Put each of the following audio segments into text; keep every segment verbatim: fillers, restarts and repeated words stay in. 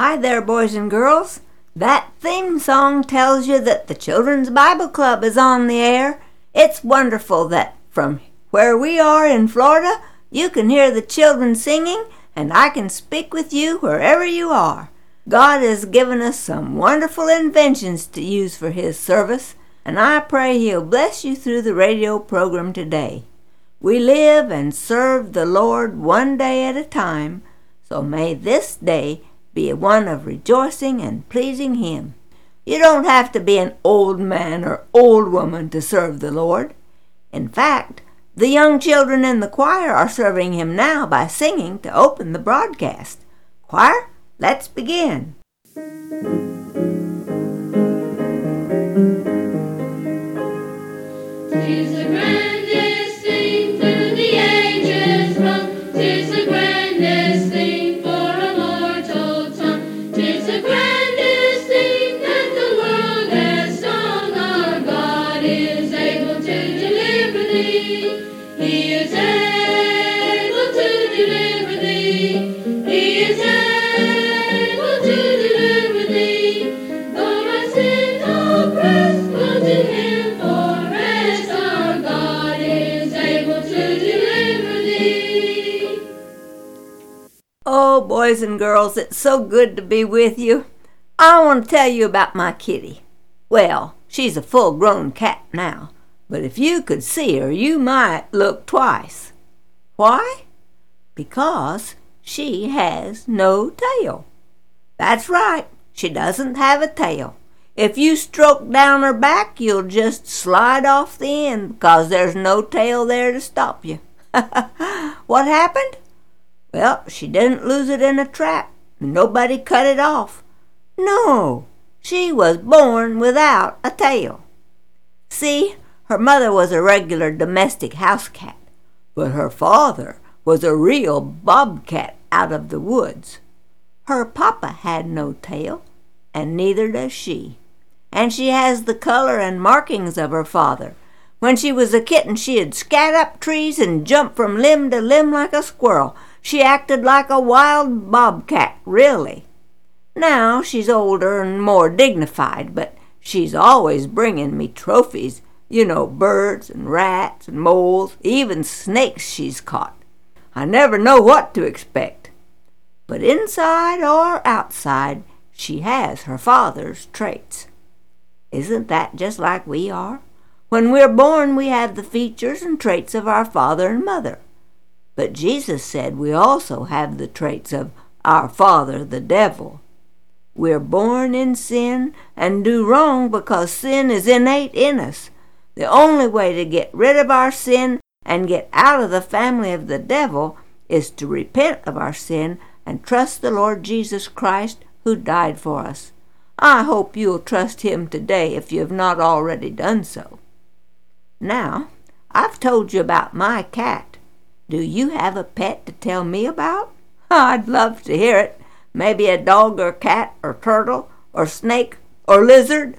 Hi there, boys and girls. That theme song tells you that the Children's Bible Club is on the air. It's wonderful that from where we are in Florida, you can hear the children singing, and I can speak with you wherever you are. God has given us some wonderful inventions to use for His service, and I pray He'll bless you through the radio program today. We live and serve the Lord one day at a time, so may this day be one of rejoicing and pleasing Him. You don't have to be an old man or old woman to serve the Lord. In fact, the young children in the choir are serving Him now by singing to open the broadcast. Choir, let's begin. Tis the grandest thing through the ages rung, 'tis the grandest thing for a mortal tongue, 'tis the grandest thing that the world has sung. Our God is able to deliver thee, He is able to deliver thee, He is able to deliver thee. Though my sin oppressed, go to Him for rest. Our God is able to deliver thee. Oh, boys and girls, it's so good to be with you. I want to tell you about my kitty. Well, she's a full-grown cat now, but if you could see her, you might look twice. Why? Because she has no tail. That's right, she doesn't have a tail. If you stroke down her back, you'll just slide off the end because there's no tail there to stop you. What happened? Well, she didn't lose it in a trap. Nobody cut it off. No, she was born without a tail. See, her mother was a regular domestic house cat, but her father was a real bobcat out of the woods. Her papa had no tail, and neither does she. And she has the color and markings of her father. When she was a kitten, she'd scat up trees and jump from limb to limb like a squirrel. She acted like a wild bobcat, really. Now she's older and more dignified, but she's always bringing me trophies. You know, birds and rats and moles, even snakes she's caught. I never know what to expect. But inside or outside, she has her father's traits. Isn't that just like we are? When we're born, we have the features and traits of our father and mother. But Jesus said we also have the traits of our father, the devil. We're born in sin and do wrong because sin is innate in us. The only way to get rid of our sin and get out of the family of the devil is to repent of our sin and trust the Lord Jesus Christ who died for us. I hope you'll trust Him today if you have not already done so. Now, I've told you about my cat. Do you have a pet to tell me about? I'd love to hear it. Maybe a dog or cat or turtle or snake or lizard.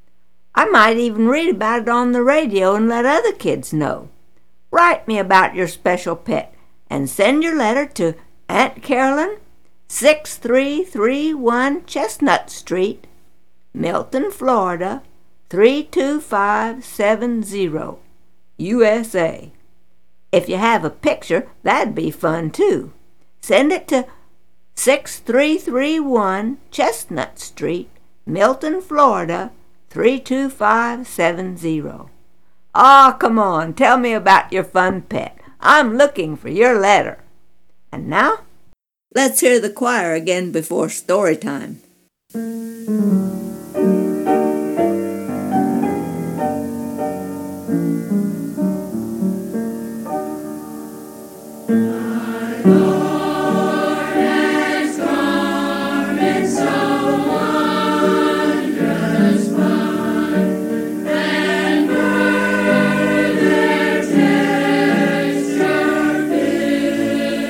I might even read about it on the radio and let other kids know. Write me about your special pet and send your letter to Aunt Carolyn, six three three one Chestnut Street, Milton, Florida, three two five seven zero, U S A. If you have a picture, that'd be fun too. Send it to six three three one Chestnut Street, Milton, Florida, three two five seven zero. Ah, come on, tell me about your fun pet. I'm looking for your letter. And now, let's hear the choir again before story time.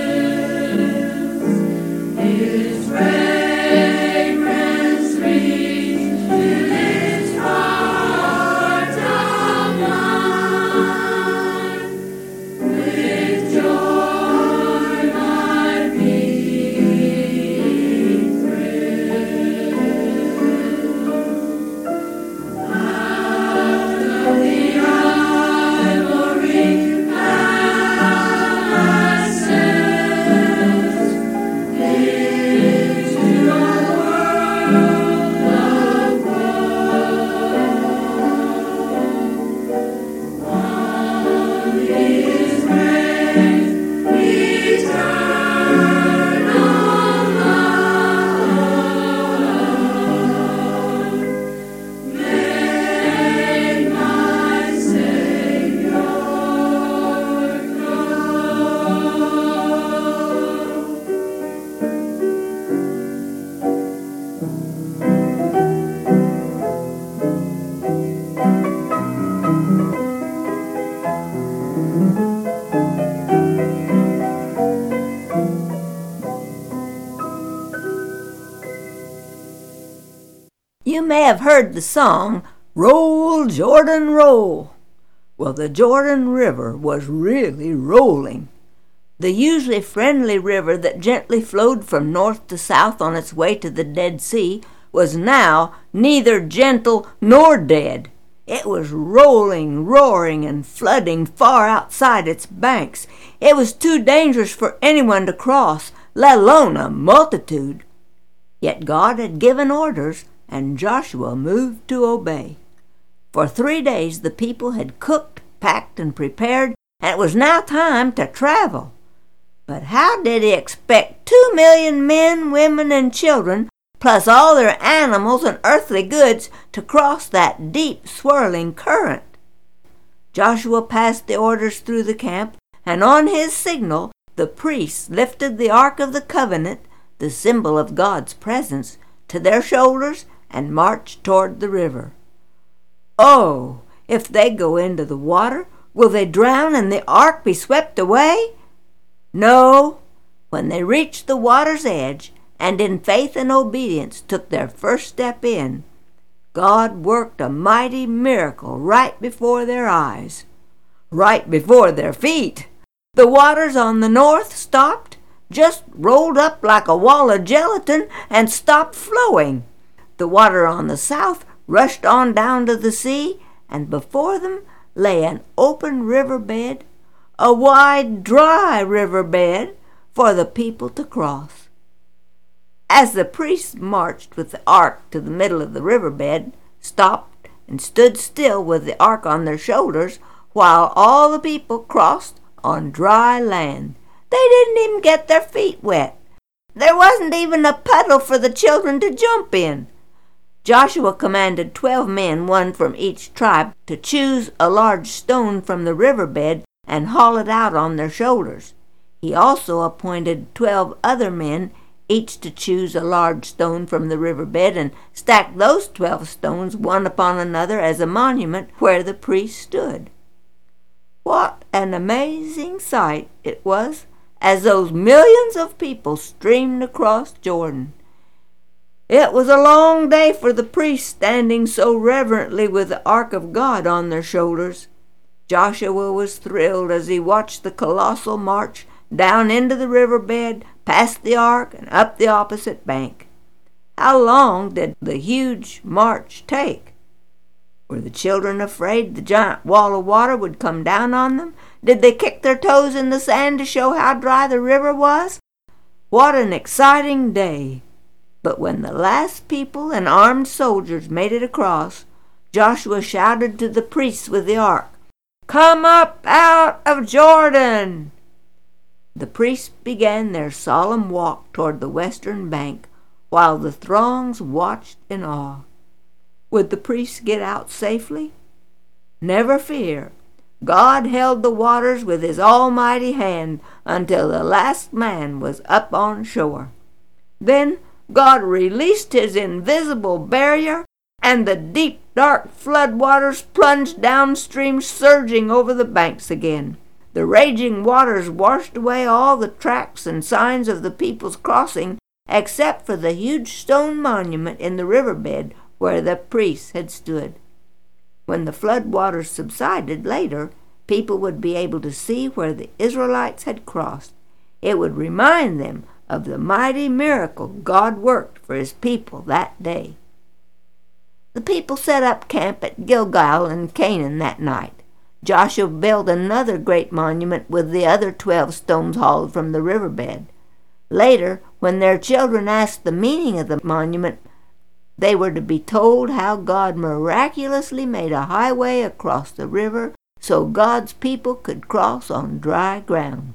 His fragrance You may have heard the song, "Roll, Jordan, Roll." Well, the Jordan River was really rolling. The usually friendly river that gently flowed from north to south on its way to the Dead Sea was now neither gentle nor dead. It was rolling, roaring, and flooding far outside its banks. It was too dangerous for anyone to cross, let alone a multitude. Yet God had given orders, and Joshua moved to obey. For three days the people had cooked, packed, and prepared, and it was now time to travel. But how did he expect two million men, women, and children, plus all their animals and earthly goods, to cross that deep, swirling current? Joshua passed the orders through the camp, and on his signal the priests lifted the Ark of the Covenant, the symbol of God's presence, to their shoulders and marched toward the river. Oh, if they go into the water, will they drown and the ark be swept away? No. When they reached the water's edge and in faith and obedience took their first step in, God worked a mighty miracle right before their eyes, right before their feet. The waters on the north stopped, just rolled up like a wall of gelatin and stopped flowing. The water on the south rushed on down to the sea, and before them lay an open riverbed, a wide, dry riverbed for the people to cross. As the priests marched with the ark to the middle of the riverbed, stopped and stood still with the ark on their shoulders, while all the people crossed on dry land. They didn't even get their feet wet. There wasn't even a puddle for the children to jump in. Joshua commanded twelve men, one from each tribe, to choose a large stone from the riverbed and haul it out on their shoulders. He also appointed twelve other men, each to choose a large stone from the riverbed, and stack those twelve stones one upon another as a monument where the priest stood. What an amazing sight it was as those millions of people streamed across Jordan. It was a long day for the priests standing so reverently with the ark of God on their shoulders. Joshua was thrilled as he watched the colossal march down into the riverbed, past the ark, and up the opposite bank. How long did the huge march take? Were the children afraid the giant wall of water would come down on them? Did they kick their toes in the sand to show how dry the river was? What an exciting day! But when the last people and armed soldiers made it across, Joshua shouted to the priests with the ark, "Come up out of Jordan!" The priests began their solemn walk toward the western bank, while the throngs watched in awe. Would the priests get out safely? Never fear. God held the waters with his almighty hand until the last man was up on shore. Then God released his invisible barrier, and the deep, dark flood waters plunged downstream, surging over the banks again. The raging waters washed away all the tracks and signs of the people's crossing, except for the huge stone monument in the riverbed where the priests had stood. When the flood waters subsided later, people would be able to see where the Israelites had crossed. It would remind them of the mighty miracle God worked for his people that day. The people set up camp at Gilgal in Canaan that night. Joshua built another great monument with the other twelve stones hauled from the riverbed. Later, when their children asked the meaning of the monument, they were to be told how God miraculously made a highway across the river so God's people could cross on dry ground.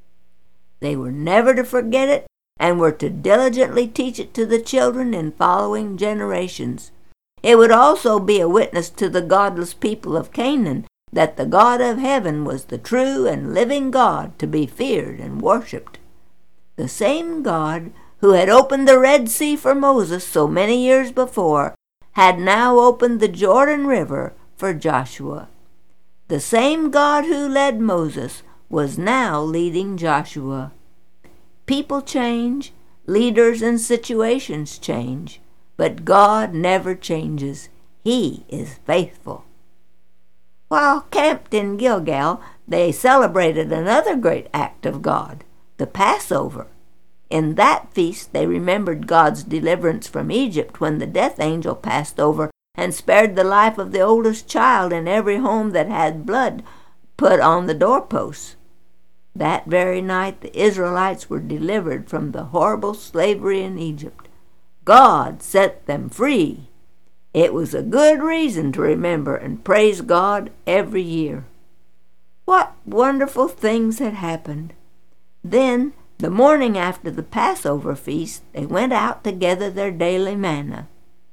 They were never to forget it and were to diligently teach it to the children in following generations. It would also be a witness to the godless people of Canaan that the God of heaven was the true and living God to be feared and worshipped. The same God who had opened the Red Sea for Moses so many years before had now opened the Jordan River for Joshua. The same God who led Moses was now leading Joshua. People change, leaders and situations change, But God never changes. He is faithful. While camped in Gilgal, they celebrated another great act of God, the Passover. In that feast they remembered God's deliverance from Egypt when the death angel passed over and spared the life of the oldest child in every home that had blood put on the doorposts. That very night the Israelites were delivered from the horrible slavery in Egypt. God set them free. It was a good reason to remember and praise God every year. What wonderful things had happened. Then, the morning after the Passover feast, they went out to gather their daily manna.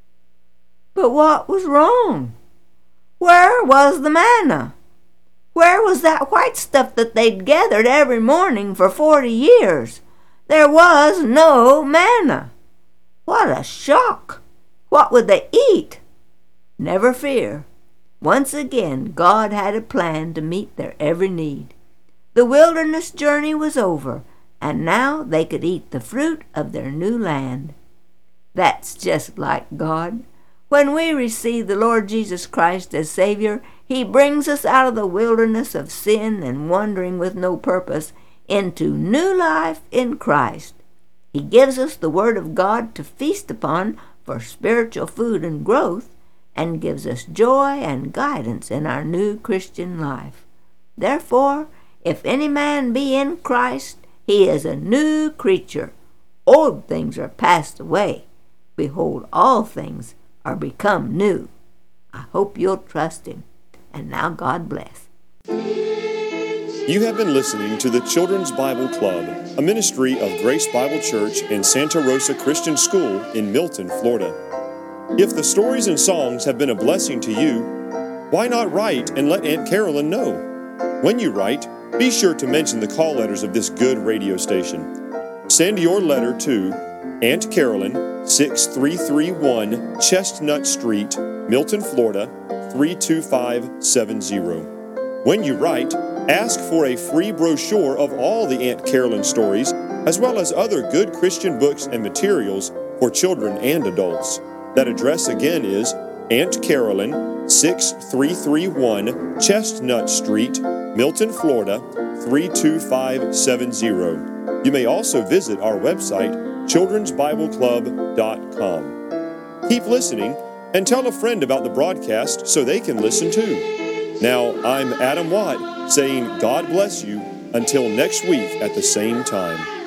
But what was wrong? Where was the manna? Where was that white stuff that they'd gathered every morning for forty years? There was no manna. What a shock! What would they eat? Never fear. Once again, God had a plan to meet their every need. The wilderness journey was over, and now they could eat the fruit of their new land. That's just like God. When we receive the Lord Jesus Christ as Savior, He brings us out of the wilderness of sin and wandering with no purpose into new life in Christ. He gives us the Word of God to feast upon for spiritual food and growth, and gives us joy and guidance in our new Christian life. Therefore, if any man be in Christ, he is a new creature. Old things are passed away. Behold, all things are become new. I hope you'll trust Him. And now God bless. You have been listening to the Children's Bible Club, a ministry of Grace Bible Church in Santa Rosa Christian School in Milton, Florida. If the stories and songs have been a blessing to you, why not write and let Aunt Carolyn know? When you write, be sure to mention the call letters of this good radio station. Send your letter to Aunt Carolyn, six three three one Chestnut Street, Milton, Florida, three two five seven zero. When you write, ask for a free brochure of all the Aunt Carolyn stories, as well as other good Christian books and materials for children and adults. That address again is Aunt Carolyn, six three three one Chestnut Street, Milton, Florida, three two five seven zero. You may also visit our website, children's bible club dot com. Keep listening and tell a friend about the broadcast so they can listen too. Now, I'm Adam Watt saying God bless you until next week at the same time.